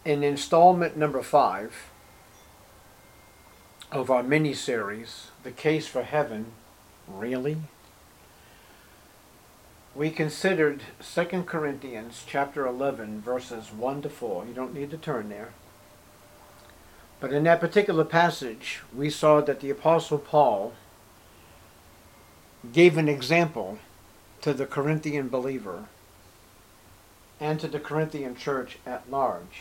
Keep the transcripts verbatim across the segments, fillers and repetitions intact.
in installment number five of our mini-series, The Case for Heaven, Really? We considered Second Corinthians chapter eleven, verses one to four. You don't need to turn there. But in that particular passage, we saw that the Apostle Paul gave an example to the Corinthian believer and to the Corinthian church at large.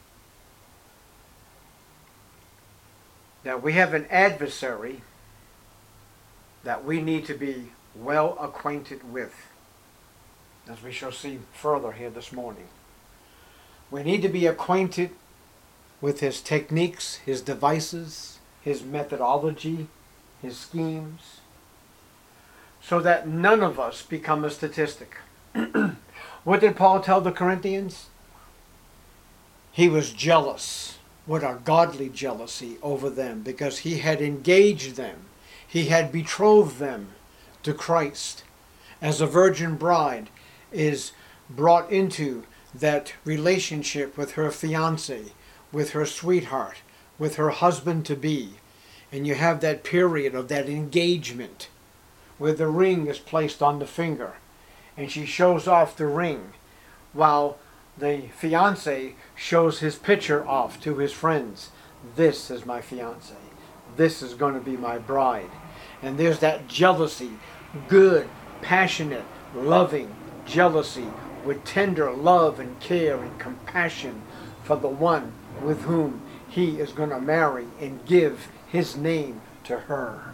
That we have an adversary that we need to be well acquainted with, as we shall see further here this morning. We need to be acquainted with his techniques, his devices, his methodology, his schemes, so that none of us become a statistic. What did Paul tell the Corinthians? He was jealous, what a godly jealousy over them, because he had engaged them, he had betrothed them to Christ, as a virgin bride is brought into that relationship with her fiancé, with her sweetheart, with her husband-to-be. And you have that period of that engagement where the ring is placed on the finger and she shows off the ring while the fiancé shows his picture off to his friends. This is my fiancé. This is going to be my bride. And there's that jealousy, good, passionate, loving jealousy with tender love and care and compassion for the one with whom he is going to marry and give his name to her.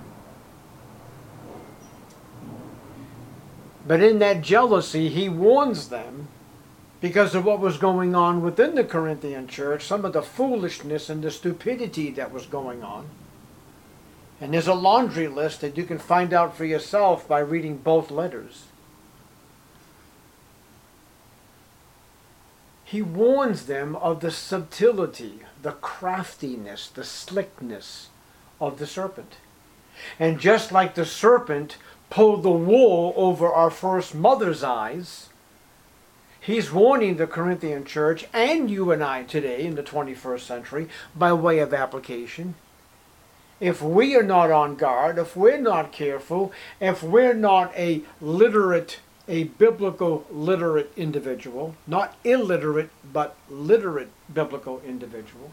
But in that jealousy, he warns them, because of what was going on within the Corinthian church, some of the foolishness and the stupidity that was going on. And there's a laundry list that you can find out for yourself by reading both letters. He warns them of the subtlety, the craftiness, the slickness of the serpent. And just like the serpent pulled the wool over our first mother's eyes, he's warning the Corinthian church and you and I today in the twenty-first century by way of application. If we are not on guard, if we're not careful, if we're not a literate a biblical literate individual, not illiterate, but literate biblical individual,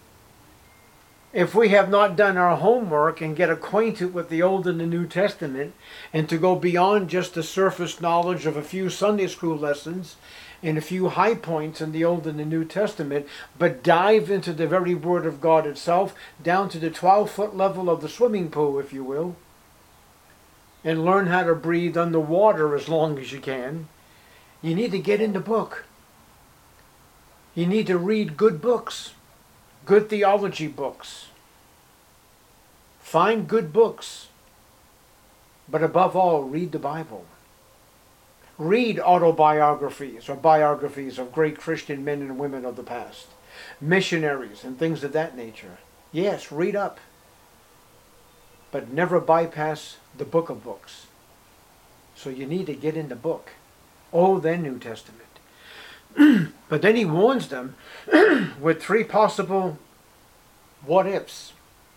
if we have not done our homework and get acquainted with the Old and the New Testament, and to go beyond just the surface knowledge of a few Sunday school lessons and a few high points in the Old and the New Testament, but dive into the very Word of God itself, down to the twelve-foot level of the swimming pool, if you will, and learn how to breathe underwater as long as you can, you need to get in the book. You need to read good books, good theology books. Find good books, but above all, read the Bible. Read autobiographies or biographies of great Christian men and women of the past, missionaries and things of that nature. Yes, read up, but never bypass the book of books. So you need to get in the book, Old and New Testament. But then he warns them with three possible what-ifs.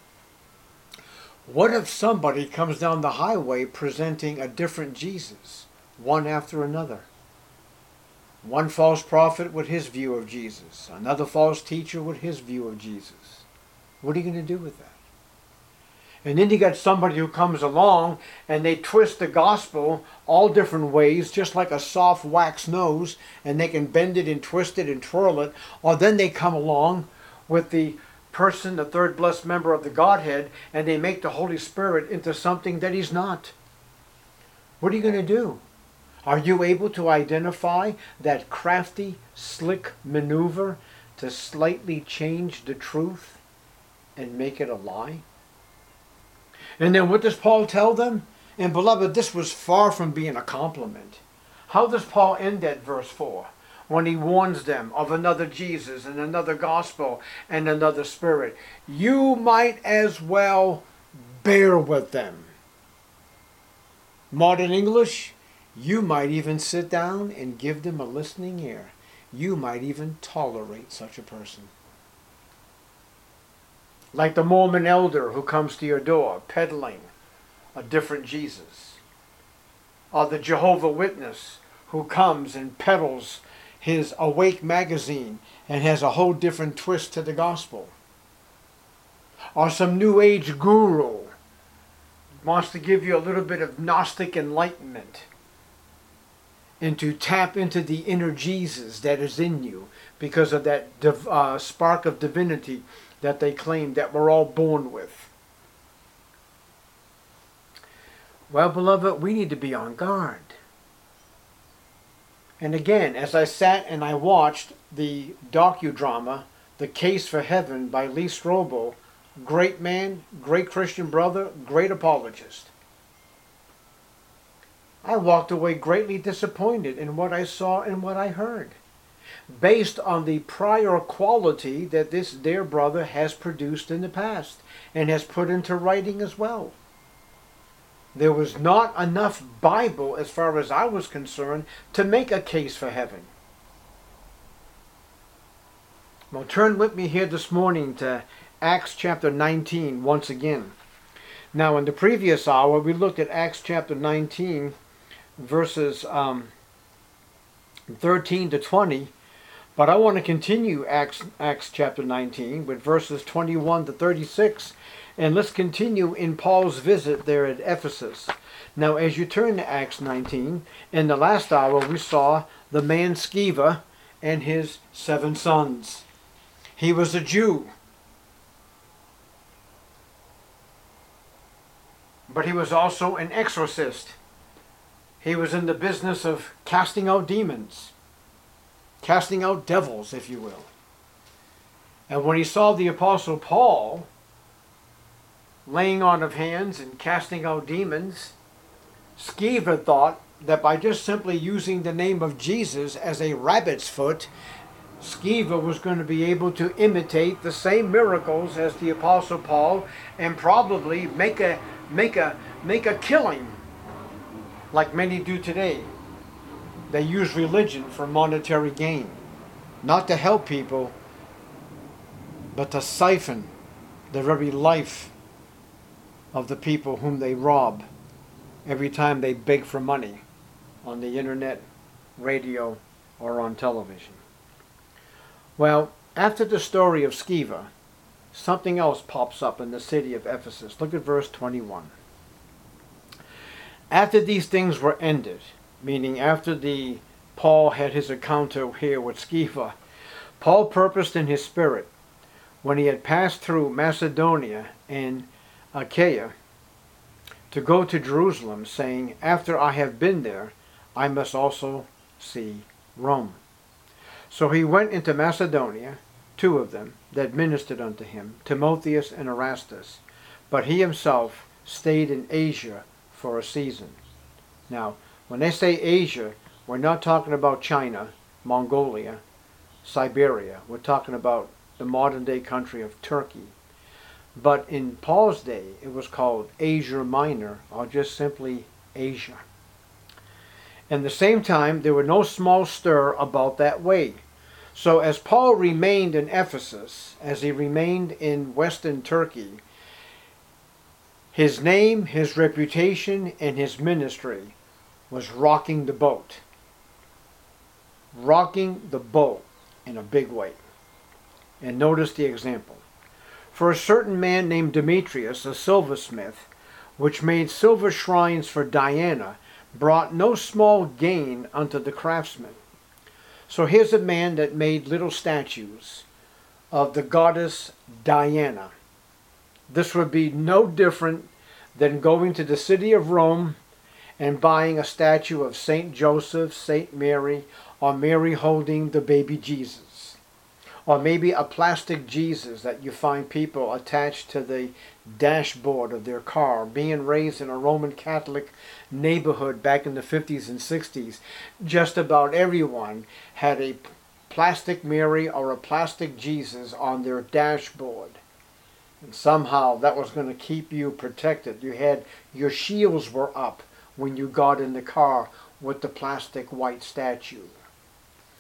What if somebody comes down the highway presenting a different Jesus, one after another? One false prophet with his view of Jesus, another false teacher with his view of Jesus. What are you going to do with that? And then you got somebody who comes along and they twist the gospel all different ways, just like a soft wax nose, and they can bend it and twist it and twirl it. Or then they come along with the person, the third blessed member of the Godhead, and they make the Holy Spirit into something that he's not. What are you going to do? Are you able to identify that crafty, slick maneuver to slightly change the truth and make it a lie? And then what does Paul tell them? And beloved, this was far from being a compliment. How does Paul end that verse four? When he warns them of another Jesus and another gospel and another spirit. You might as well bear with them. Modern English, you might even sit down and give them a listening ear. you might even tolerate such a person. Like the Mormon elder who comes to your door peddling a different Jesus. Or the Jehovah Witness who comes and peddles his Awake magazine and has a whole different twist to the gospel. Or some New Age guru wants to give you a little bit of Gnostic enlightenment and to tap into the inner Jesus that is in you because of that uh, spark of divinity that they claim that we're all born with. Well, beloved, we need to be on guard. And again, as I sat and I watched the docudrama, The Case for Heaven by Lee Strobel, great man, great Christian brother, great apologist, I walked away greatly disappointed in what I saw and what I heard, based on the prior quality that this dear brother has produced in the past and has put into writing as well. There was not enough Bible, as far as I was concerned, to make a case for heaven. Well, turn with me here this morning to Acts chapter nineteen once again. Now, in the previous hour, we looked at Acts chapter nineteen, verses um, thirteen to twenty, but I want to continue Acts, Acts chapter nineteen with verses twenty-one to thirty-six, and let's continue in Paul's visit there at Ephesus. Now, as you turn to Acts nineteen, in the last hour we saw the man Sceva and his seven sons. He was a Jew, but he was also an exorcist. He was in the business of casting out demons, casting out devils, if you will. And when he saw the Apostle Paul laying on of hands and casting out demons, Sceva thought that by just simply using the name of Jesus as a rabbit's foot, Sceva was going to be able to imitate the same miracles as the Apostle Paul and probably make a make a make a killing like many do today. They use religion for monetary gain, not to help people, but to siphon the very life of the people whom they rob every time they beg for money on the internet, radio, or on television. Well, after the story of Sceva, something else pops up in the city of Ephesus. Look at verse twenty-one. After these things were ended, meaning after the Paul had his encounter here with Sceva, Paul purposed in his spirit, when he had passed through Macedonia and Achaia, to go to Jerusalem, saying, after I have been there, I must also see Rome. So he went into Macedonia, two of them that ministered unto him, Timotheus and Erastus, but he himself stayed in Asia for a season. Now, when they say Asia, we're not talking about China, Mongolia, Siberia. We're talking about the modern day country of Turkey. But in Paul's day, it was called Asia Minor, or just simply Asia. And the same time, there were no small stir about that way. So as Paul remained in Ephesus, as he remained in Western Turkey, his name, his reputation, and his ministry was rocking the boat. Rocking the boat in a big way. And notice the example. For a certain man named Demetrius, a silversmith, which made silver shrines for Diana, brought no small gain unto the craftsmen. So here's a man that made little statues of the goddess Diana. This would be no different than going to the city of Rome and buying a statue of Saint Joseph, Saint Mary, or Mary holding the baby Jesus. Or maybe a plastic Jesus that you find people attached to the dashboard of their car. Being raised in a Roman Catholic neighborhood back in the fifties and sixties, just about everyone had a plastic Mary or a plastic Jesus on their dashboard. And somehow that was going to keep you protected. You had, your shields were up when you got in the car with the plastic white statue.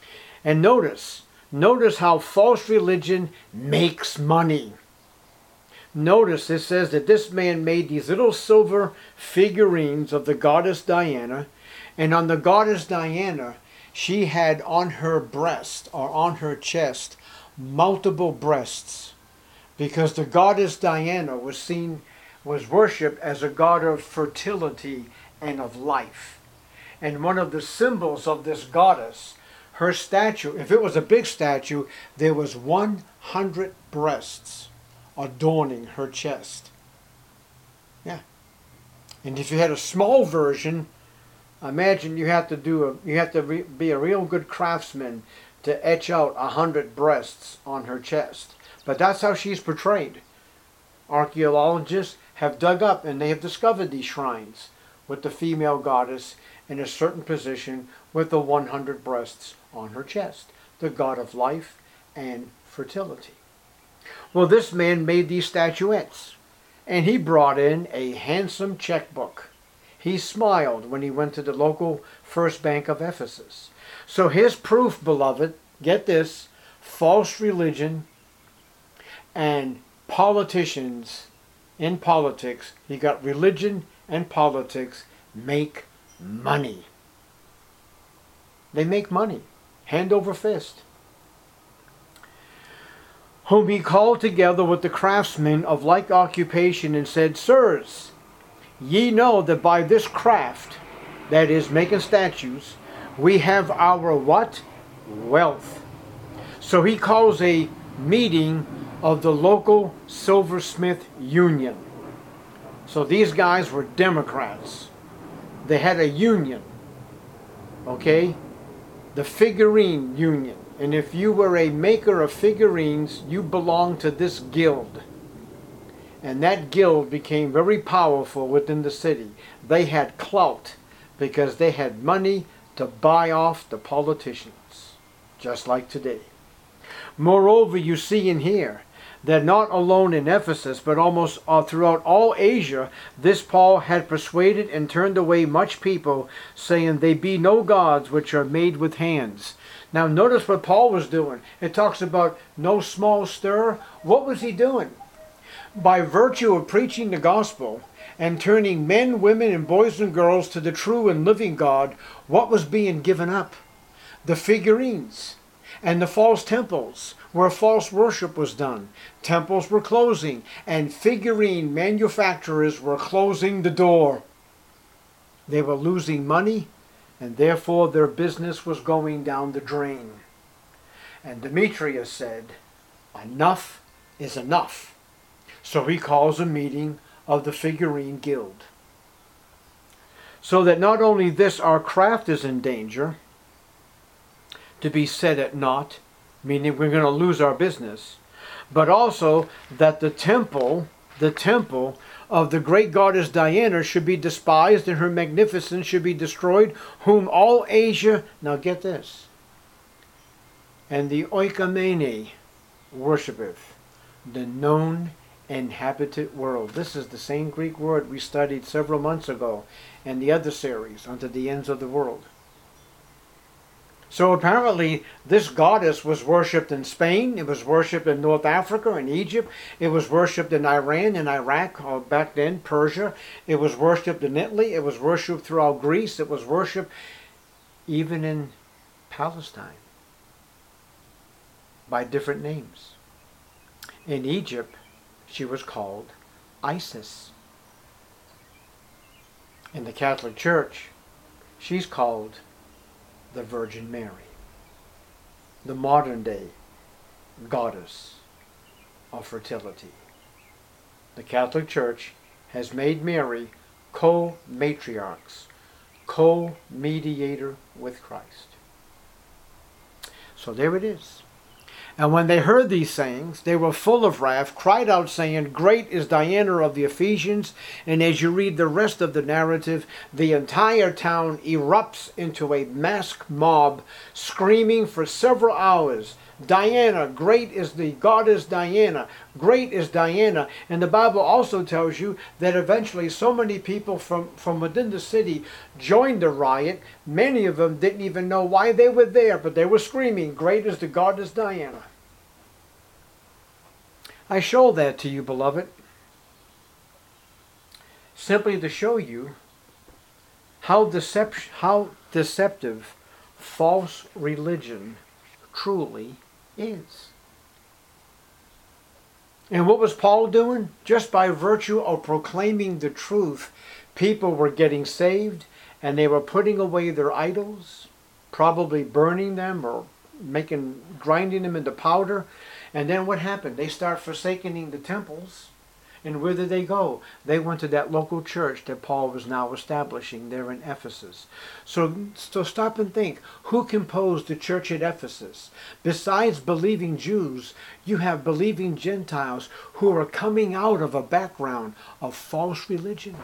And notice, notice how false religion makes money. Notice it says that this man made these little silver figurines of the goddess Diana, and on the goddess Diana, she had on her breast or on her chest multiple breasts, because the goddess Diana was seen, was worshipped as a god of fertility and of life. And one of the symbols of this goddess, her statue, if it was a big statue, there was one hundred breasts adorning her chest. Yeah. And if you had a small version, imagine you have to do a, you have to re, be a real good craftsman to etch out a hundred breasts on her chest. But that's how she's portrayed. Archaeologists have dug up and they have discovered these shrines with the female goddess in a certain position with the one hundred breasts on her chest, the god of life and fertility. Well, this man made these statuettes, and he brought in a handsome checkbook. He smiled when he went to the local First Bank of Ephesus. So his proof, beloved, get this, false religion and politicians in politics, he got religion and politics make money. They make money, hand over fist. Whom he called together with the craftsmen of like occupation and said, Sirs, ye know that by this craft, that is, making statues, we have our what? Wealth. So he calls a meeting of the local silversmith union. So these guys were Democrats. They had a union. Okay? The figurine union. And if you were a maker of figurines, you belonged to this guild. And that guild became very powerful within the city. They had clout because they had money to buy off the politicians, just like today. Moreover, you see in here that not alone in Ephesus, but almost uh, throughout all Asia, this Paul had persuaded and turned away much people, saying, they be no gods which are made with hands. Now notice what Paul was doing. It talks about no small stir. What was he doing? By virtue of preaching the gospel and turning men, women, and boys and girls to the true and living God, what was being given up? The figurines and the false temples where false worship was done. Temples were closing, and figurine manufacturers were closing the door. They were losing money, and therefore their business was going down the drain. And Demetrius said, enough is enough. So he calls a meeting of the figurine guild. So that not only this, our craft is in danger to be set at naught, meaning we're going to lose our business, but also that the temple, the temple of the great goddess Diana should be despised and her magnificence should be destroyed, whom all Asia, now get this, and the oikomene worshipeth, the known inhabited world. This is the same Greek word we studied several months ago in the other series, Unto the Ends of the World. So apparently this goddess was worshipped in Spain, it was worshipped in North Africa and Egypt, it was worshipped in Iran and Iraq, or back then Persia, it was worshipped in Italy, it was worshipped throughout Greece, it was worshipped even in Palestine by different names. In Egypt, she was called Isis. In the Catholic Church, she's called the Virgin Mary, the modern day goddess of fertility. The Catholic Church has made Mary co-matriarchs, co-mediator with Christ. So there it is. And when they heard these sayings, they were full of wrath, cried out, saying, Great is Diana of the Ephesians. And as you read the rest of the narrative, the entire town erupts into a masked mob, screaming for several hours, Diana, great is the goddess Diana. Great is Diana. And the Bible also tells you that eventually so many people from, from within the city joined the riot. Many of them didn't even know why they were there, but they were screaming, great is the goddess Diana. I show that to you, beloved, simply to show you how, decep- how deceptive false religion truly is. And what was Paul doing? Just by virtue of proclaiming the truth, people were getting saved, and they were putting away their idols, probably burning them or making, grinding them into powder. And then what happened? They start forsaking the temples. And where did they go? They went to that local church that Paul was now establishing there in Ephesus. So, so stop and think. Who composed the church at Ephesus? Besides believing Jews, you have believing Gentiles who are coming out of a background of false religion.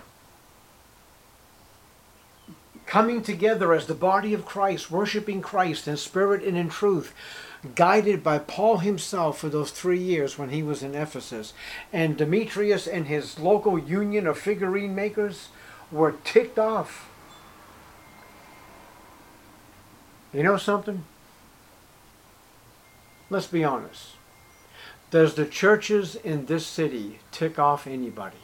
Coming together as the body of Christ, worshiping Christ in spirit and in truth, guided by Paul himself for those three years when he was in Ephesus. And Demetrius and his local union of figurine makers were ticked off. You know something? Let's be honest. Does the churches in this city tick off anybody?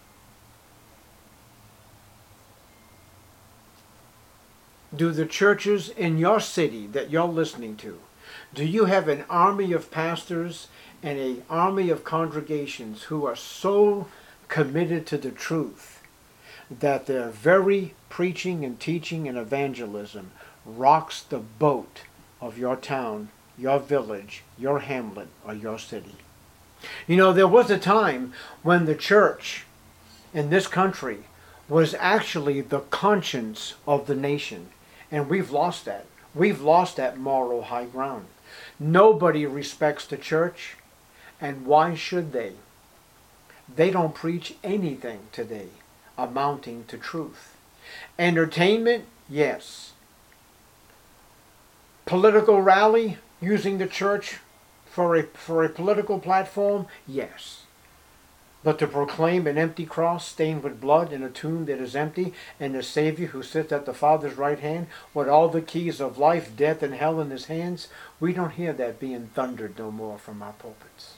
Do the churches in your city that you're listening to, do you have an army of pastors and an army of congregations who are so committed to the truth that their very preaching and teaching and evangelism rocks the boat of your town, your village, your hamlet, or your city? You know, there was a time when the church in this country was actually the conscience of the nation. And we've lost that. We've lost that moral high ground. Nobody respects the church, and why should they? They don't preach anything today amounting to truth. Entertainment, yes. Political rally, using the church for a, for a political platform, yes. But to proclaim an empty cross stained with blood in a tomb that is empty, and the Savior who sits at the Father's right hand with all the keys of life, death, and hell in his hands, we don't hear that being thundered no more from our pulpits.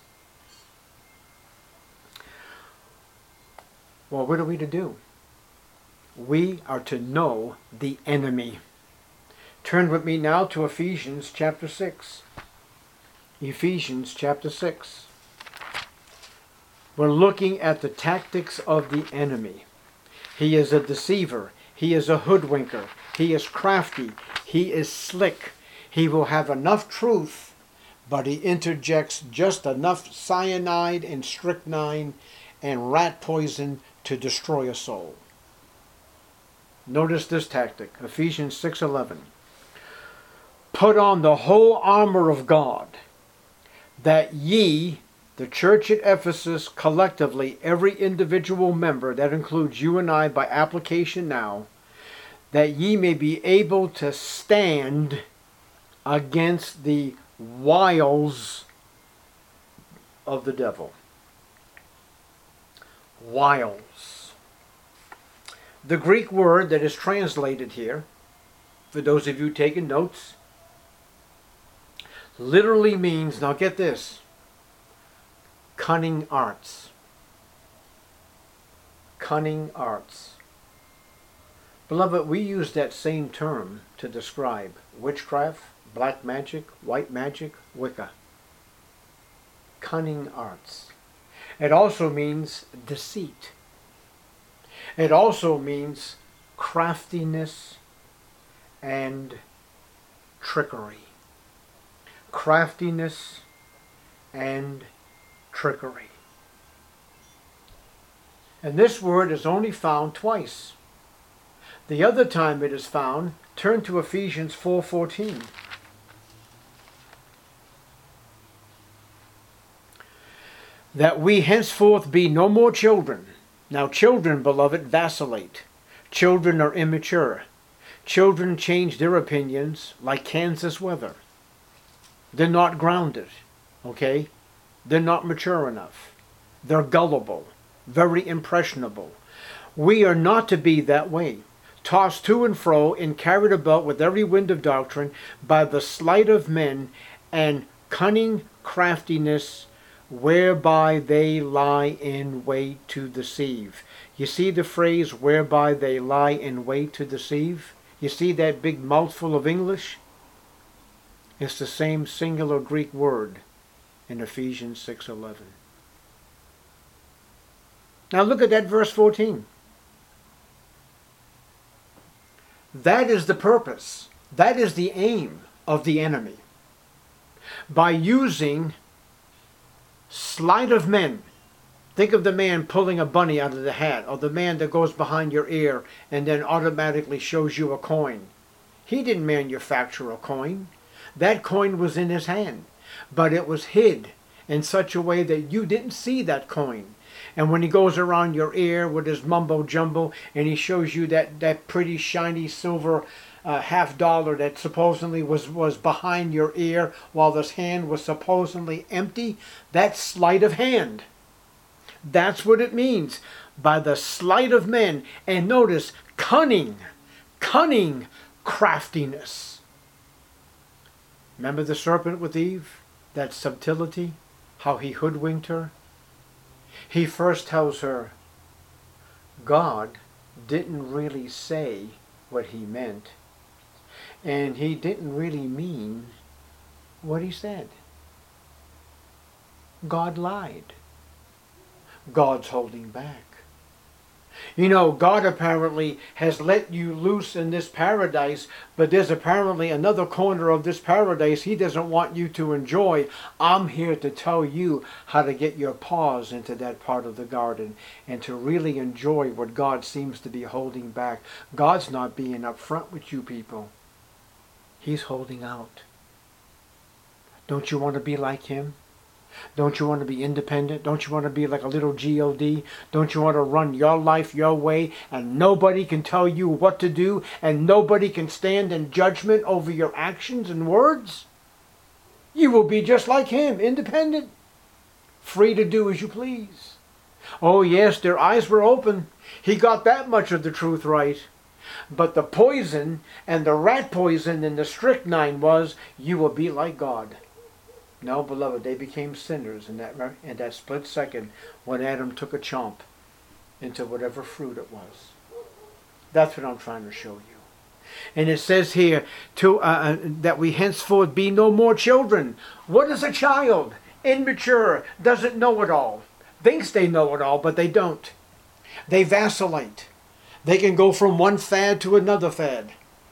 Well, what are we to do? We are to know the enemy. Turn with me now to Ephesians chapter six. Ephesians chapter six. We're looking at the tactics of the enemy. He is a deceiver. He is a hoodwinker. He is crafty. He is slick. He will have enough truth, but he interjects just enough cyanide and strychnine and rat poison to destroy a soul. Notice this tactic, Ephesians six eleven. Put on the whole armor of God, that ye, the church at Ephesus, collectively, every individual member, that includes you and I by application now, that ye may be able to stand against the wiles of the devil. Wiles. The Greek word that is translated here, for those of you taking notes, literally means, now get this, cunning arts. Cunning arts. Beloved, we use that same term to describe witchcraft, black magic, white magic, Wicca. Cunning arts. It also means deceit. It also means craftiness and trickery. Craftiness and trickery. And this word is only found twice. The other time it is found, turn to Ephesians four fourteen. That we henceforth be no more children. Now children, beloved, vacillate. Children are immature. Children change their opinions like Kansas weather. They're not grounded, okay? They're not mature enough. They're gullible, very impressionable. We are not to be that way, tossed to and fro and carried about with every wind of doctrine by the sleight of men and cunning craftiness whereby they lie in wait to deceive. You see the phrase, whereby they lie in wait to deceive? You see that big mouthful of English? It's the same singular Greek word in Ephesians six eleven. Now look at that verse fourteen. That is the purpose. That is the aim of the enemy. By using sleight of men. Think of the man pulling a bunny out of the hat, or the man that goes behind your ear and then automatically shows you a coin. He didn't manufacture a coin. That coin was in his hand, but it was hid in such a way that you didn't see that coin. And when he goes around your ear with his mumbo jumbo and he shows you that, that pretty shiny silver uh, half dollar that supposedly was, was behind your ear while this hand was supposedly empty, that's sleight of hand. That's what it means, by the sleight of men. And notice, cunning, cunning craftiness. Remember the serpent with Eve? That subtlety? How he hoodwinked her? He first tells her, God didn't really say what he meant. And he didn't really mean what he said. God lied. God's holding back. You know, God apparently has let you loose in this paradise, but there's apparently another corner of this paradise he doesn't want you to enjoy. I'm here to tell you how to get your paws into that part of the garden and to really enjoy what God seems to be holding back. God's not being upfront with you people. He's holding out. Don't you want to be like him? Don't you want to be independent? Don't you want to be like a little G O D? Don't you want to run your life your way and nobody can tell you what to do and nobody can stand in judgment over your actions and words? You will be just like him, independent, free to do as you please. Oh yes, their eyes were open. He got that much of the truth right. But the poison and the rat poison and the strychnine was, you will be like God. No, beloved, they became sinners in that, in that split second when Adam took a chomp into whatever fruit it was. That's what I'm trying to show you. And it says here to, uh, that we henceforth be no more children. What is a child? Immature, doesn't know it all. Thinks they know it all, but they don't. They vacillate. They can go from one fad to another fad.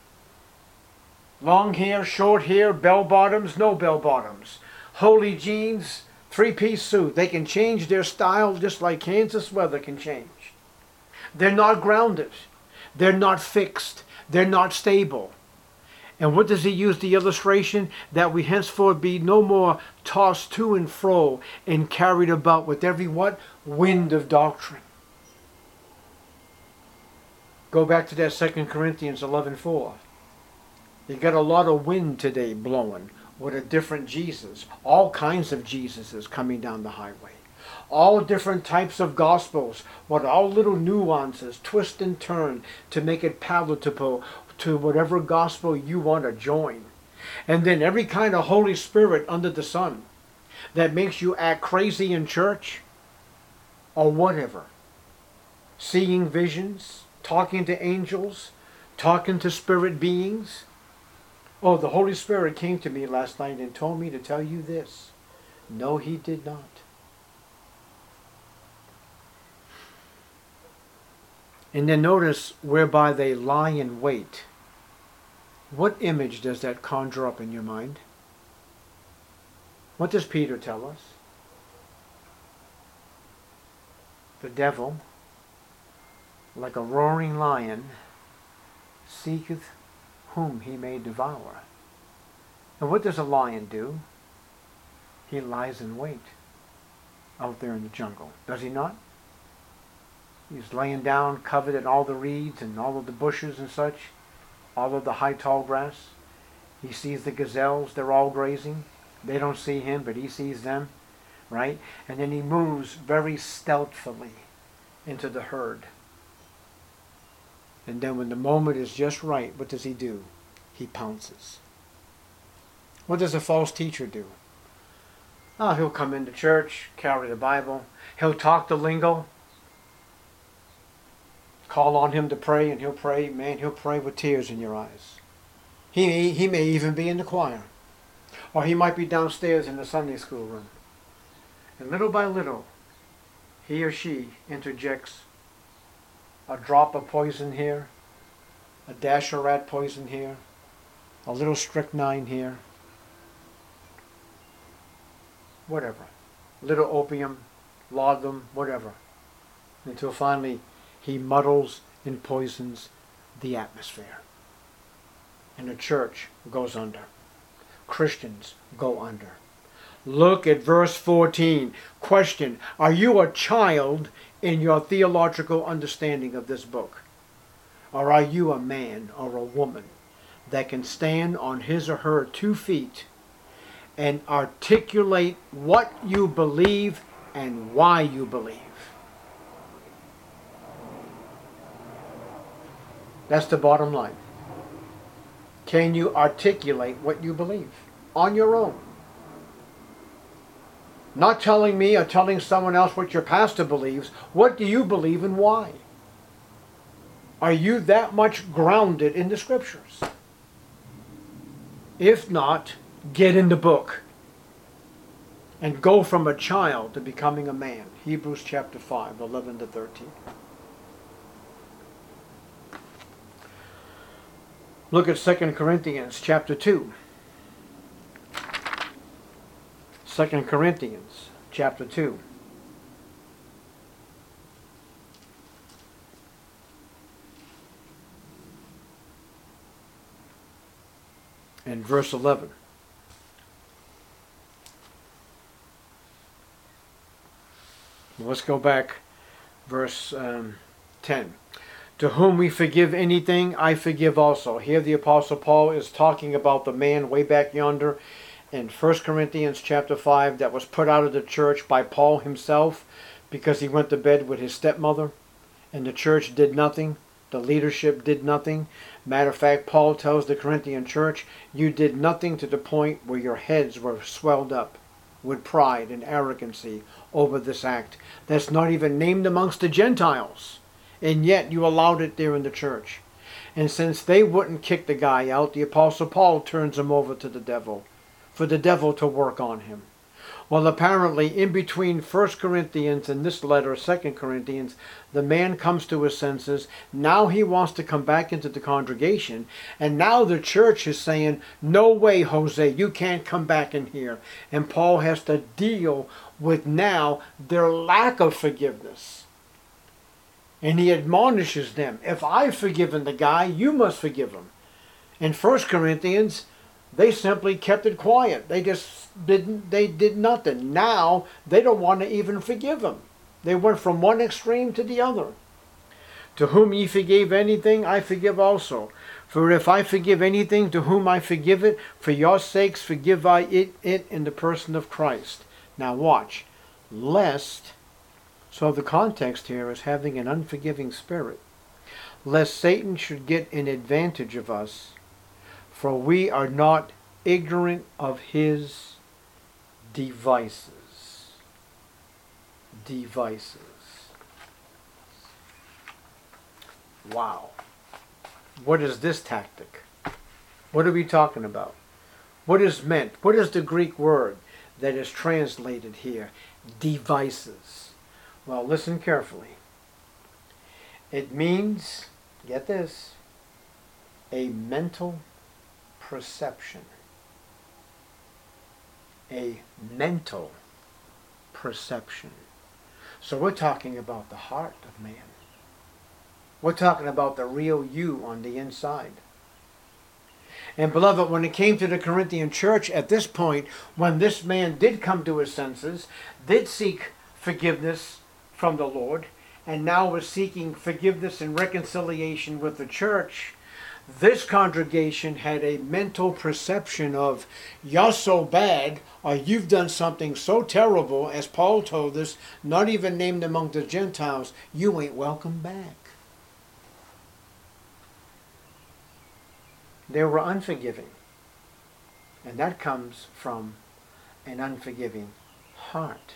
Long hair, short hair, bell bottoms, no bell bottoms. Holy jeans, three-piece suit. They can change their style just like Kansas weather can change. They're not grounded. They're not fixed. They're not stable. And what does he use the illustration? That we henceforth be no more tossed to and fro and carried about with every what? Wind of doctrine. Go back to that Second Corinthians eleven four. You got a lot of wind today blowing with a different Jesus. All kinds of Jesuses coming down the highway. All different types of gospels with all little nuances, twist and turn to make it palatable to whatever gospel you want to join. And then every kind of Holy Spirit under the sun that makes you act crazy in church or whatever. Seeing visions, talking to angels, talking to spirit beings. Oh, the Holy Spirit came to me last night and told me to tell you this. No, he did not. And then notice whereby they lie in wait. What image does that conjure up in your mind? What does Peter tell us? The devil, like a roaring lion, seeketh whom he may devour. And what does a lion do? He lies in wait out there in the jungle. Does he not? He's laying down, covered in all the reeds and all of the bushes and such, all of the high tall grass. He sees the gazelles, they're all grazing. They don't see him, but he sees them, right? And then he moves very stealthily into the herd. And then when the moment is just right, what does he do? He pounces. What does a false teacher do? Oh, he'll come into church, carry the Bible. He'll talk the lingo. Call on him to pray, and he'll pray. Man, he'll pray with tears in your eyes. He may, he may even be in the choir. Or he might be downstairs in the Sunday school room. And little by little, he or she interjects a drop of poison here, a dash of rat poison here, a little strychnine here, whatever. Little opium, laudanum, whatever. Until finally he muddles and poisons the atmosphere. And the church goes under. Christians go under. Look at verse fourteen. Question, are you a child in your theological understanding of this book? Or are you a man or a woman that can stand on his or her two feet and articulate what you believe and why you believe? That's the bottom line. Can you articulate what you believe on your own? Not telling me or telling someone else what your pastor believes. What do you believe and why? Are you that much grounded in the scriptures? If not, get in the book and go from a child to becoming a man. Hebrews chapter five, eleven to thirteen. Look at Second Corinthians chapter two. Second Corinthians chapter two. And verse eleven. Let's go back, verse um, ten. To whom we forgive anything, I forgive also. Here the Apostle Paul is talking about the man way back yonder in First Corinthians chapter five that was put out of the church by Paul himself because he went to bed with his stepmother, and the church did nothing. The leadership did nothing. Matter of fact, Paul tells the Corinthian church, you did nothing to the point where your heads were swelled up with pride and arrogancy over this act. That's not even named amongst the Gentiles. And yet you allowed it there in the church. And since they wouldn't kick the guy out, the Apostle Paul turns him over to the devil, for the devil to work on him. Well, apparently, in between First Corinthians and this letter, Second Corinthians, the man comes to his senses. Now he wants to come back into the congregation. And now the church is saying, no way, Jose, you can't come back in here. And Paul has to deal with now their lack of forgiveness. And he admonishes them, if I've forgiven the guy, you must forgive him. In First Corinthians, they simply kept it quiet. They just didn't, they did nothing. Now, they don't want to even forgive him. They went from one extreme to the other. To whom ye forgave anything, I forgive also. For if I forgive anything, to whom I forgive it, for your sakes forgive I it, it in the person of Christ. Now watch. Lest... So the context here is having an unforgiving spirit. Lest Satan should get an advantage of us, for we are not ignorant of his devices. Devices. Wow. What is this tactic? What are we talking about? What is meant? What is the Greek word that is translated here? Devices. Well, listen carefully. It means, get this, a mental perception. A mental perception. So we're talking about the heart of man. We're talking about the real you on the inside. And beloved, when it came to the Corinthian church at this point, when this man did come to his senses, did seek forgiveness from the Lord, and now was seeking forgiveness and reconciliation with the church, This congregation had a mental perception of, you're so bad, or you've done something so terrible, as Paul told us, not even named among the Gentiles, you ain't welcome back. They were unforgiving. And that comes from an unforgiving heart.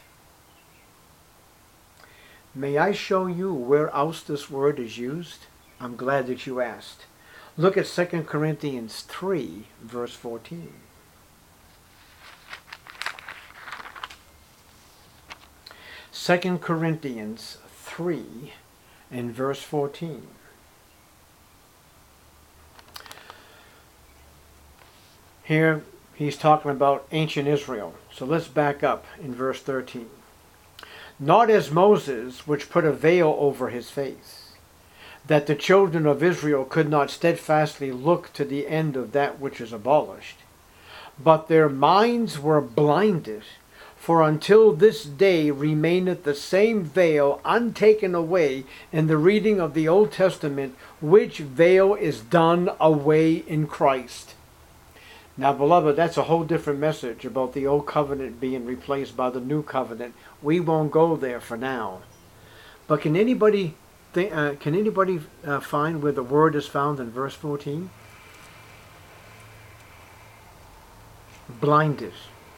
May I show you where else this word is used? I'm glad that you asked. Look at Second Corinthians three, verse fourteen. Second Corinthians three and verse fourteen. Here he's talking about ancient Israel. So let's back up in verse thirteen. Not as Moses, which put a veil over his face, that the children of Israel could not steadfastly look to the end of that which is abolished. But their minds were blinded, for until this day remaineth the same veil untaken away in the reading of the Old Testament, which veil is done away in Christ. Now, beloved, that's a whole different message about the old covenant being replaced by the new covenant. We won't go there for now. But can anybody think, uh, can anybody uh, find where the word is found in verse fourteen? Blinded.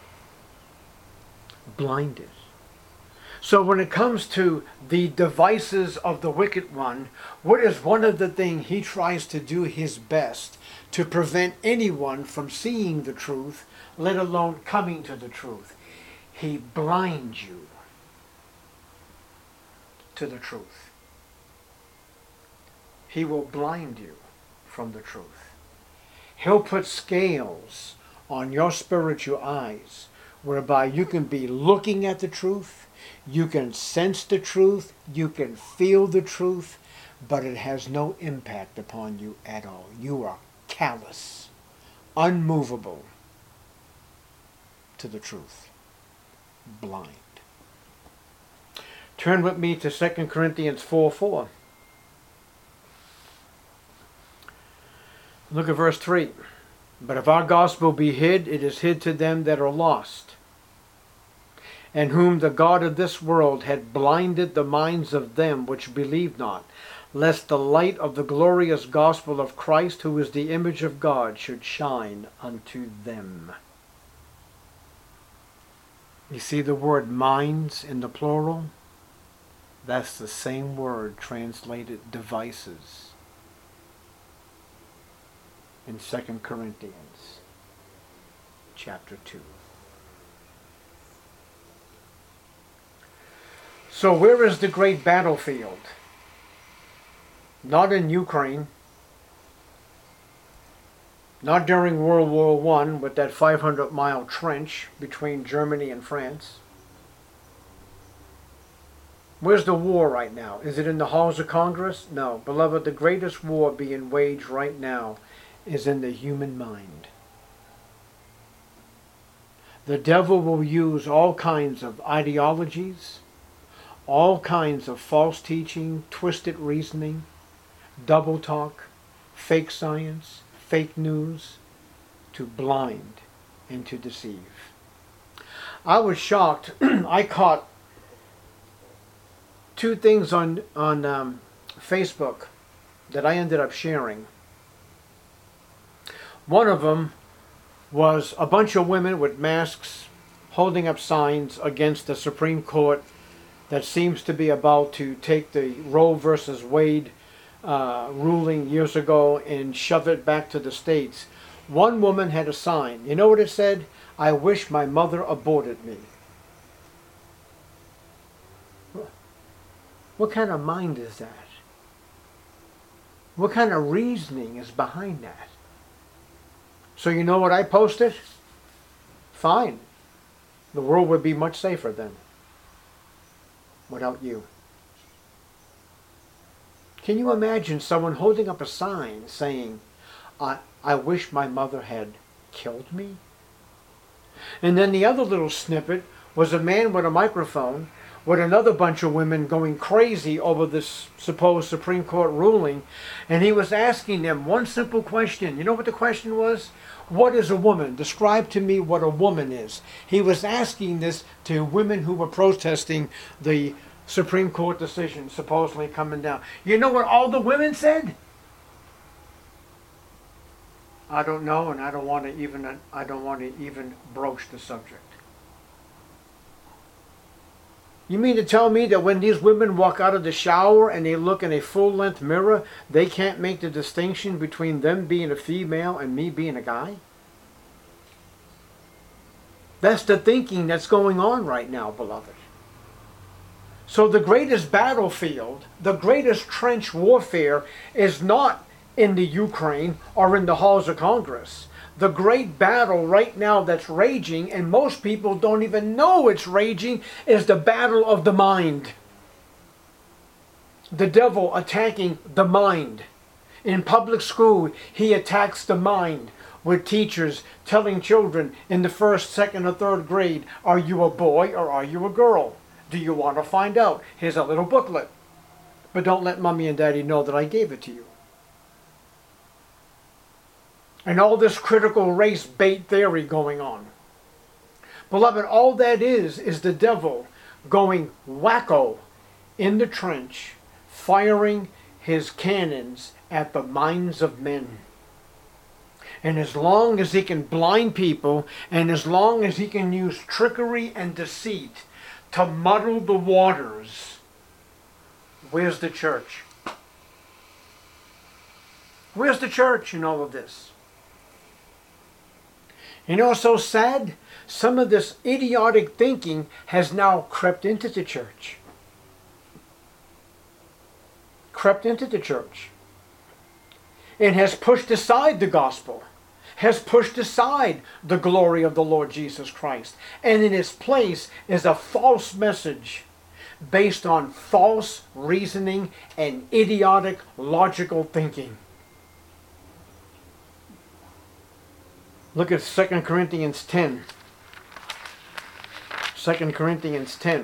Blinded. So when it comes to the devices of the wicked one, what is one of the things he tries to do his best to prevent anyone from seeing the truth, let alone coming to the truth? He blinds you to the truth. He will blind you from the truth. He'll put scales on your spiritual eyes whereby you can be looking at the truth, you can sense the truth, you can feel the truth, but it has no impact upon you at all. You are callous, unmovable to the truth, blind. Turn with me to Second Corinthians four four. Look at verse three. But if our gospel be hid, it is hid to them that are lost, and whom the God of this world had blinded the minds of them which believe not, lest the light of the glorious gospel of Christ, who is the image of God, should shine unto them. You see the word minds in the plural? That's the same word translated devices in Second Corinthians chapter two. So where is the great battlefield? Not in Ukraine. Not during World War One with that five hundred mile trench between Germany and France. Where's the war right now? Is it in the halls of Congress? No. Beloved, the greatest war being waged right now is in the human mind. The devil will use all kinds of ideologies, all kinds of false teaching, twisted reasoning, double talk, fake science, fake news, to blind and to deceive. I was shocked. I caught two things on, on um, Facebook that I ended up sharing. One of them was a bunch of women with masks holding up signs against the Supreme Court that seems to be about to take the Roe versus Wade uh, ruling years ago and shove it back to the states. One woman had a sign. You know what it said? I wish my mother aborted me. What kind of mind is that? What kind of reasoning is behind that? So you know what I posted? Fine. The world would be much safer then without you. Can you imagine someone holding up a sign saying, I, I wish my mother had killed me? And then the other little snippet was a man with a microphone with another bunch of women going crazy over this supposed Supreme Court ruling, and he was asking them one simple question. You know what the question was? What is a woman? Describe to me what a woman is. He was asking this to women who were protesting the Supreme Court decision supposedly coming down. You know what all the women said? I don't know, and I don't want to even I don't want to even broach the subject. You mean to tell me that when these women walk out of the shower and they look in a full-length mirror, they can't make the distinction between them being a female and me being a guy? That's the thinking that's going on right now, beloved. So the greatest battlefield, the greatest trench warfare is not in the Ukraine or in the halls of Congress. The great battle right now that's raging, and most people don't even know it's raging, is the battle of the mind. The devil attacking the mind. In public school, he attacks the mind with teachers telling children in the first, second, or third grade, are you a boy or are you a girl? Do you want to find out? Here's a little booklet. But don't let mommy and daddy know that I gave it to you. And all this critical race bait theory going on. Beloved, all that is, is the devil going wacko in the trench, firing his cannons at the minds of men. And as long as he can blind people, and as long as he can use trickery and deceit to muddle the waters, where's the church? Where's the church in all of this? You know what's so sad? Some of this idiotic thinking has now crept into the church. Crept into the church. It has pushed aside the gospel. Has pushed aside the glory of the Lord Jesus Christ. And in its place is a false message based on false reasoning and idiotic logical thinking. Look at Second Corinthians ten. Second Corinthians ten.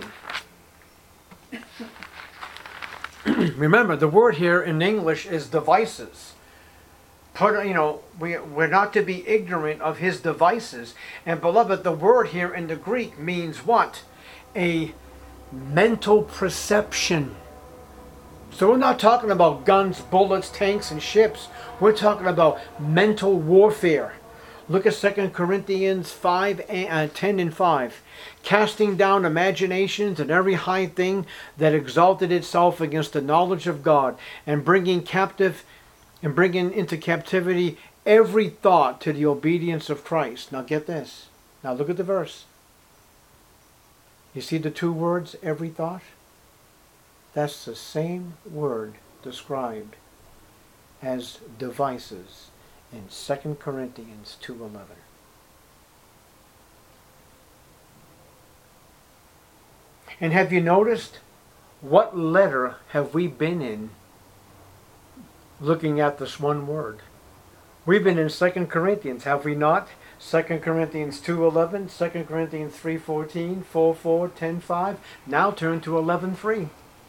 Remember, the word here in English is devices. Put, you know, we, we're not to be ignorant of his devices. And beloved, the word here in the Greek means what? A mental perception. So we're not talking about guns, bullets, tanks, and ships. We're talking about mental warfare. Look at Second Corinthians five, uh, ten and five. Casting down imaginations and every high thing that exalted itself against the knowledge of God, and bringing captive and bringing into captivity every thought to the obedience of Christ. Now get this. Now look at the verse. You see the two words, every thought? That's the same word described as devices in Second Corinthians two eleven. And have you noticed what letter have we been in looking at this one word? We've been in Second Corinthians, have we not? Second Corinthians two eleven, Second Corinthians three fourteen, four four, ten five. Now turn to eleven three.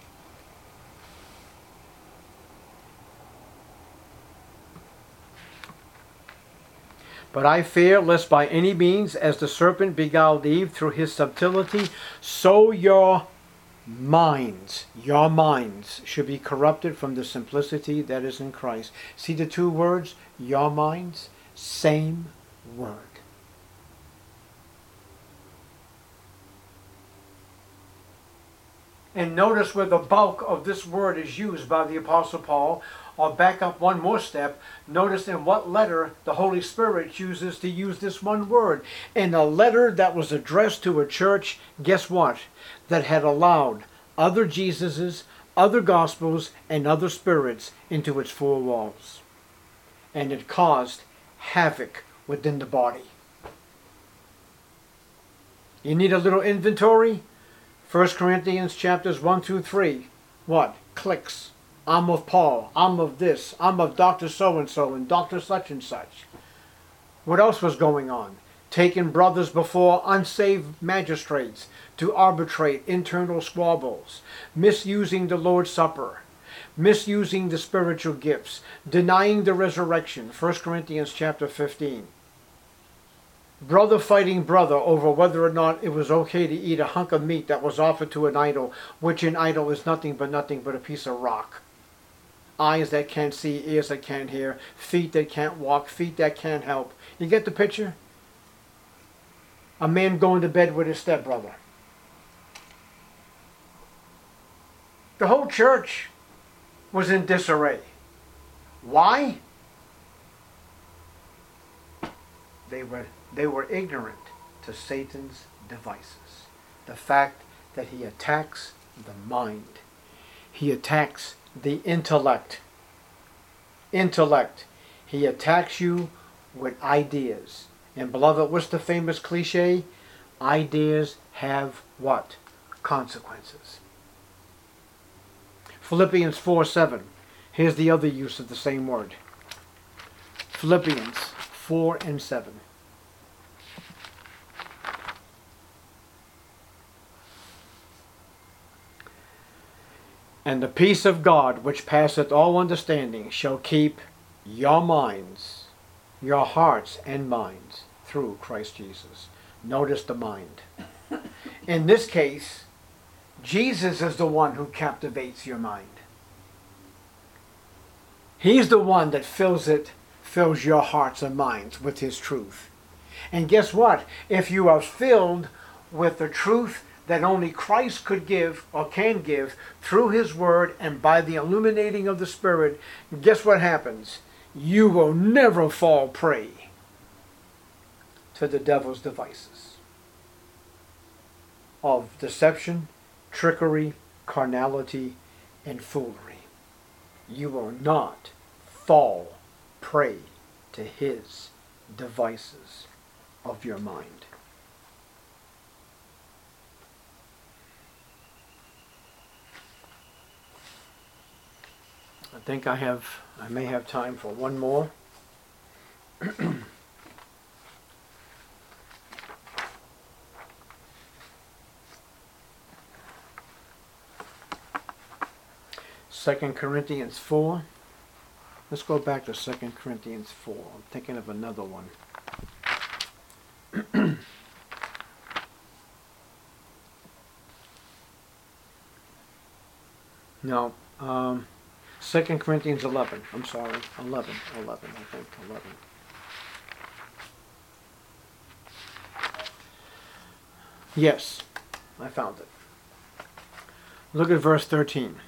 But I fear lest by any means, as the serpent beguiled Eve through his subtlety, so your minds, your minds should be corrupted from the simplicity that is in Christ. See the two words, your minds, same word. And notice where the bulk of this word is used by the Apostle Paul. Or back up one more step. Notice in what letter the Holy Spirit chooses to use this one word. In a letter that was addressed to a church, guess what? That had allowed other Jesuses, other gospels, and other spirits into its four walls. And it caused havoc within the body. You need a little inventory? First Corinthians chapters one through three. What? Clicks. I'm of Paul. I'm of this. I'm of Doctor So-and-so and Doctor Such and Such. What else was going on? taking brothers before unsaved magistrates to arbitrate internal squabbles, misusing the Lord's Supper, misusing the spiritual gifts, denying the resurrection, First Corinthians chapter fifteen. Brother fighting brother over whether or not it was okay to eat a hunk of meat that was offered to an idol, which an idol is nothing but nothing but a piece of rock. Eyes that can't see, ears that can't hear, feet that can't walk, feet that can't help. You get the picture? A man going to bed with his stepbrother. The whole church was in disarray. Why? They were, they were ignorant to Satan's devices. The fact that he attacks the mind. He attacks the intellect. Intellect. He attacks you with ideas. And beloved, what's the famous cliche? Ideas have what? Consequences. Philippians four seven. Here's the other use of the same word. Philippians four and seven. And the peace of God, which passeth all understanding, shall keep your minds, your hearts and minds through Christ Jesus. Notice the mind. In this case, Jesus is the one who captivates your mind. He's the one that fills it, fills your hearts and minds with his truth. And guess what? If you are filled with the truth that only Christ could give or can give through his word and by the illuminating of the Spirit, guess what happens? You will never fall prey to the devil's devices of deception, trickery, carnality, and foolery. You will not fall prey to his devices of your mind. I think I have, I may have time for one more. Second Corinthians four. Let's go back to Second Corinthians four. I'm thinking of another one. No. Um, Second Corinthians eleven. I'm sorry. eleven. eleven, I think. eleven. Yes. I found it. Look at verse thirteen.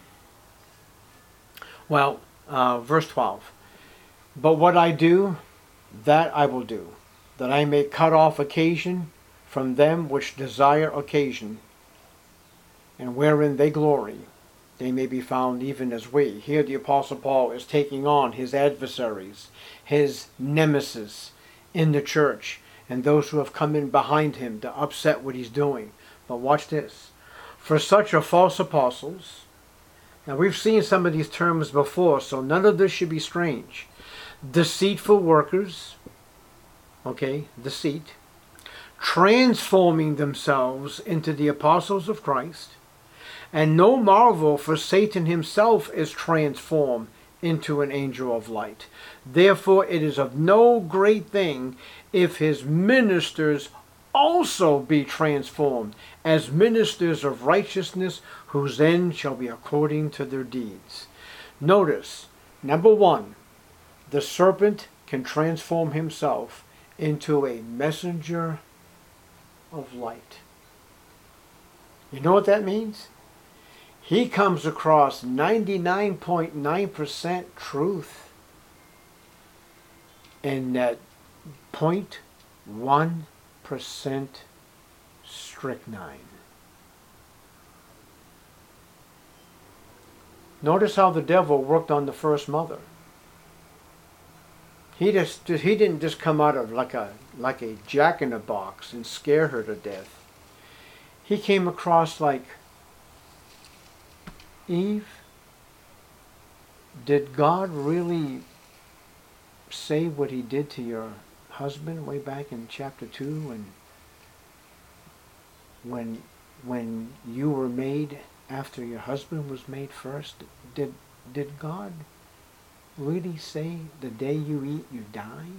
Well, uh, verse twelve. But what I do, that I will do, that I may cut off occasion from them which desire occasion, and wherein they glory, they may be found even as we. Here the Apostle Paul is taking on his adversaries, his nemesis in the church, and those who have come in behind him to upset what he's doing. But watch this. For such are false apostles. Now we've seen some of these terms before, so none of this should be strange. Deceitful workers, okay, deceit, transforming themselves into the apostles of Christ. And no marvel, for Satan himself is transformed into an angel of light. Therefore it is of no great thing if his ministers also be transformed as ministers of righteousness, whose end shall be according to their deeds. Notice, number one, the serpent can transform himself into a messenger of light. You know what that means? He comes across ninety-nine point nine percent truth and that zero point one percent strychnine. Notice how the devil worked on the first mother. He just he didn't just come out of like a like a jack in a box and scare her to death. He came across like, Eve, did God really say what he did to your husband way back in chapter two, and when when you were made after your husband was made first? Did did God really say the day you eat you die?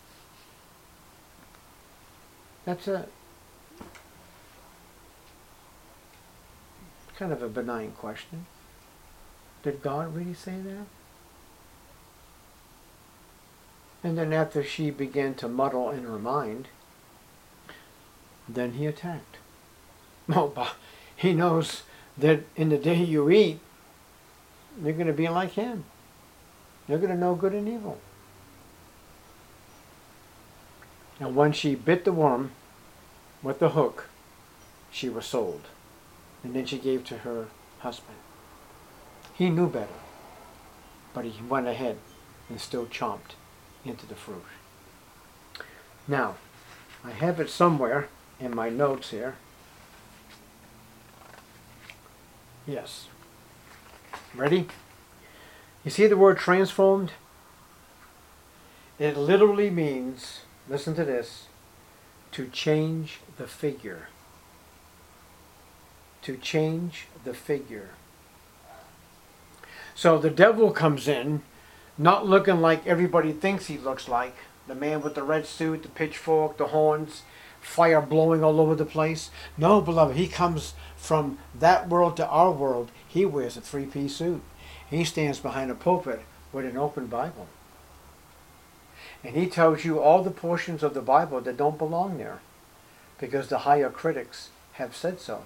That's a kind of a benign question. Did God really say that? And then after she began to muddle in her mind, then he attacked. Oh, but he knows that in the day you eat, you're going to be like him. You're going to know good and evil. And when she bit the worm with the hook, she was sold. And then she gave to her husband. He knew better, but he went ahead and still chomped into the fruit. Now, I have it somewhere in my notes here. Yes. Ready? You see the word transformed? It literally means, listen to this, to change the figure. To change the figure. So the devil comes in, not looking like everybody thinks he looks like. The man with the red suit, the pitchfork, the horns, fire blowing all over the place. No, beloved, he comes from that world to our world. He wears a three-piece suit. He stands behind a pulpit with an open Bible. And he tells you all the portions of the Bible that don't belong there, because the higher critics have said so.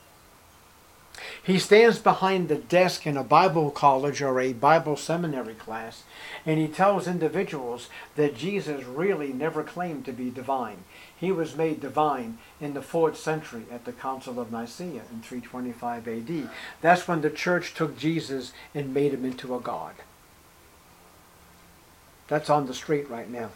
He stands behind the desk in a Bible college or a Bible seminary class, and he tells individuals that Jesus really never claimed to be divine. He was made divine in the fourth century at the Council of Nicaea in three twenty-five A D. That's when the church took Jesus and made him into a god. That's on the street right now.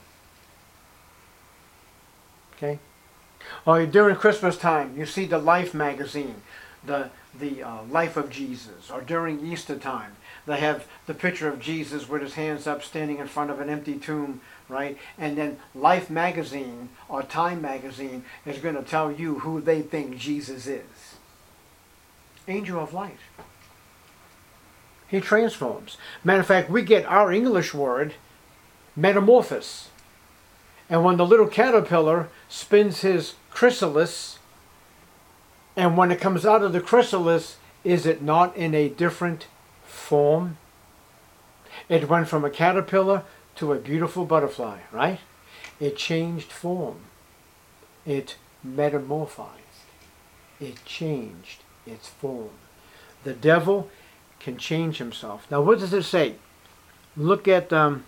Okay? Or during Christmas time, you see the Life magazine, the the uh, life of Jesus. Or during Easter time, they have the picture of Jesus with his hands up standing in front of an empty tomb, right? And then Life magazine or Time magazine is going to tell you who they think Jesus is. Angel of light. He transforms. Matter of fact, we get our English word metamorphosis. And when the little caterpillar spins his chrysalis, and when it comes out of the chrysalis, is it not in a different form? It went from a caterpillar to a beautiful butterfly, right? It changed form. It metamorphized. It changed its form. The devil can change himself. Now what does it say? Look at, um,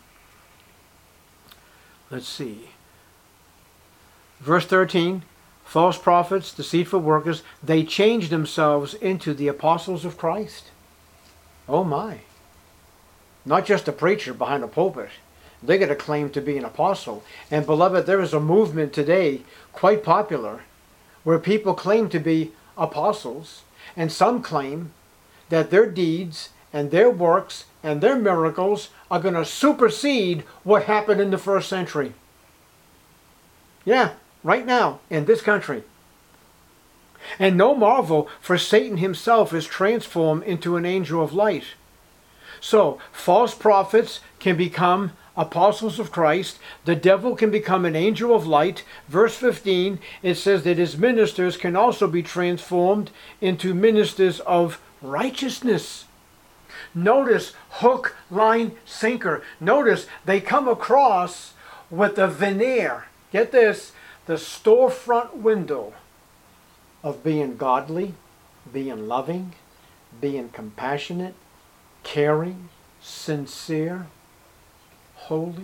let's see, verse thirteen. False prophets, deceitful workers, they changed themselves into the apostles of Christ. Oh my. Not just a preacher behind a pulpit. They got to claim to be an apostle. And beloved, there is a movement today, quite popular, where people claim to be apostles, and some claim that their deeds and their works and their miracles are going to supersede what happened in the first century. Yeah. Right now, in this country. And no marvel, for Satan himself is transformed into an angel of light. So, false prophets can become apostles of Christ. The devil can become an angel of light. Verse fifteen, it says that his ministers can also be transformed into ministers of righteousness. Notice, hook, line, sinker. Notice, they come across with a veneer. Get this. The storefront window of being godly, being loving, being compassionate, caring, sincere, holy.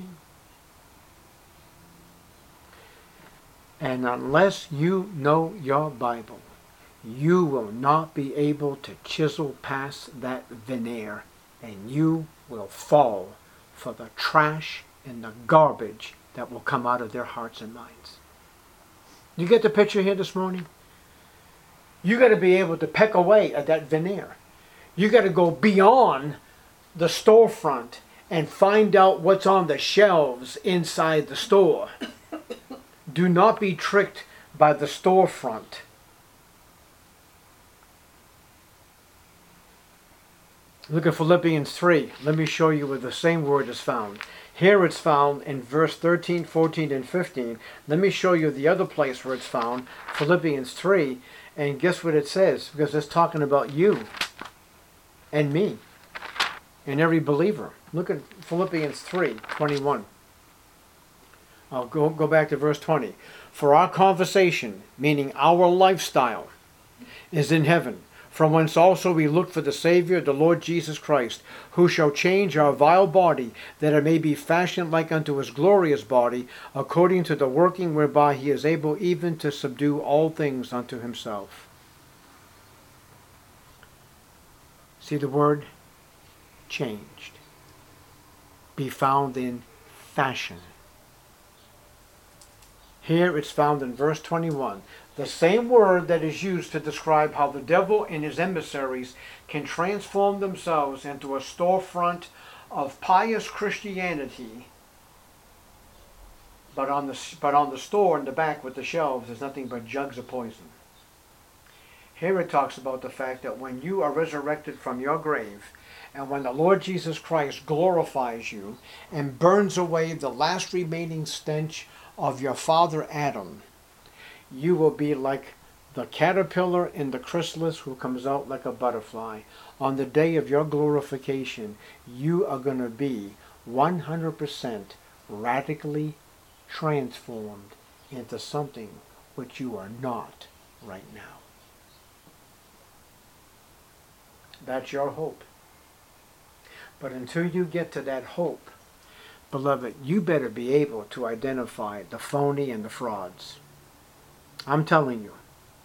And unless you know your Bible, you will not be able to chisel past that veneer, and you will fall for the trash and the garbage that will come out of their hearts and minds. You get the picture here this morning? You got to be able to peck away at that veneer. You got to go beyond the storefront and find out what's on the shelves inside the store. Do not be tricked by the storefront. Look at Philippians three. Let me show you where the same word is found. Here it's found in verse thirteen, fourteen, and fifteen. Let me show you the other place where it's found, Philippians three. And guess what it says? Because it's talking about you and me and every believer. Look at Philippians three, twenty-one. I'll go, go back to verse twenty. For our conversation, meaning our lifestyle, is in heaven, from whence also we look for the Savior, the Lord Jesus Christ, who shall change our vile body, that it may be fashioned like unto his glorious body, according to the working whereby he is able even to subdue all things unto himself. See the word? Changed. Be found in fashion. Here it's found in verse twenty-one. The same word that is used to describe how the devil and his emissaries can transform themselves into a storefront of pious Christianity, but on the, but on the store in the back with the shelves there's nothing but jugs of poison. Here it talks about the fact that when you are resurrected from your grave, and when the Lord Jesus Christ glorifies you and burns away the last remaining stench of your father Adam, you will be like the caterpillar in the chrysalis who comes out like a butterfly. On the day of your glorification, you are going to be one hundred percent radically transformed into something which you are not right now. That's your hope. But until you get to that hope, beloved, you better be able to identify the phony and the frauds. I'm telling you.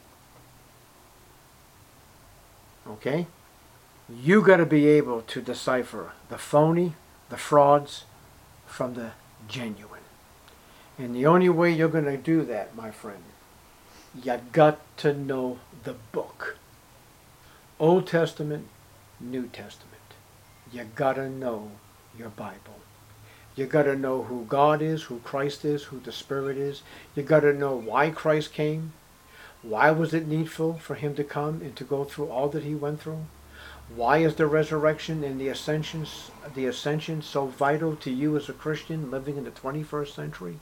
Okay? You got to be able to decipher the phony, the frauds, from the genuine. And the only way you're going to do that, my friend, you got to know the book. Old Testament, New Testament. You got to know your Bible. You got to know who God is, who Christ is, who the Spirit is. You got to know why Christ came. Why was it needful for him to come and to go through all that he went through? Why is the resurrection and the ascension, the ascension so vital to you as a Christian living in the twenty-first century?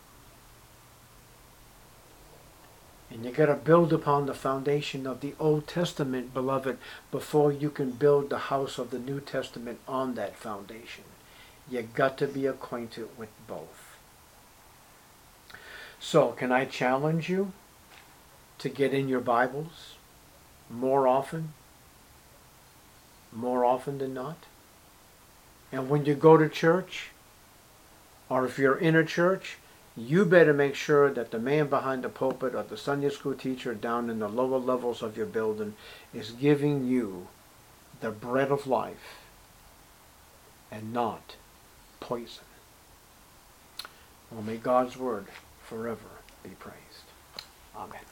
And you got to build upon the foundation of the Old Testament, beloved, before you can build the house of the New Testament on that foundation. You got to be acquainted with both. So, can I challenge you to get in your Bibles more often? More often than not? And when you go to church, or if you're in a church, you better make sure that the man behind the pulpit or the Sunday school teacher down in the lower levels of your building is giving you the bread of life and not poison. Well, may God's word forever be praised. Amen.